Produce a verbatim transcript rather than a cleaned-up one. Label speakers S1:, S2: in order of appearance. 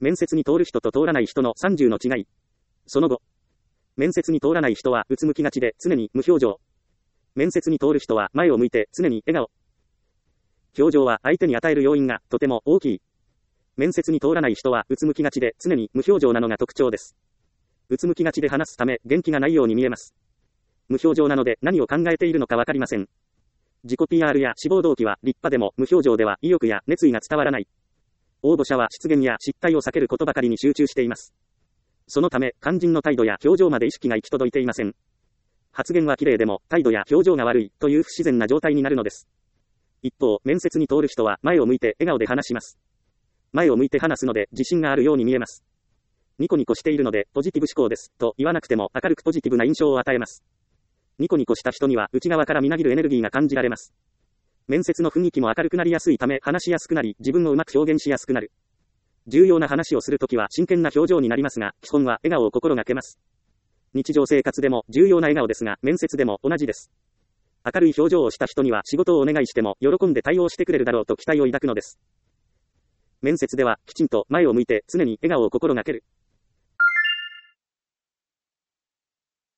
S1: 面接に通る人と通らない人のさんじゅうの違い。その後。面接に通らない人はうつむきがちで常に無表情。面接に通る人は前を向いて常に笑顔。表情は相手に与える要因がとても大きい。面接に通らない人はうつむきがちで常に無表情なのが特徴です。うつむきがちで話すため元気がないように見えます。無表情なので何を考えているのかわかりません。自己 ピーアール や志望動機は立派でも無表情では意欲や熱意が伝わらない。応募者は失言や失態を避けることばかりに集中しています。そのため肝心の態度や表情まで意識が行き届いていません。発言は綺麗でも態度や表情が悪いという不自然な状態になるのです。一方、面接に通る人は前を向いて笑顔で話します。前を向いて話すので自信があるように見えます。ニコニコしているのでポジティブ思考ですと言わなくても明るくポジティブな印象を与えます。ニコニコした人には内側からみなぎるエネルギーが感じられます。面接の雰囲気も明るくなりやすいため話しやすくなり自分をうまく表現しやすくなる。重要な話をするときは真剣な表情になりますが、基本は笑顔を心がけます。日常生活でも重要な笑顔ですが、面接でも同じです。明るい表情をした人には仕事をお願いしても喜んで対応してくれるだろうと期待を抱くのです。面接ではきちんと前を向いて常に笑顔を心がける。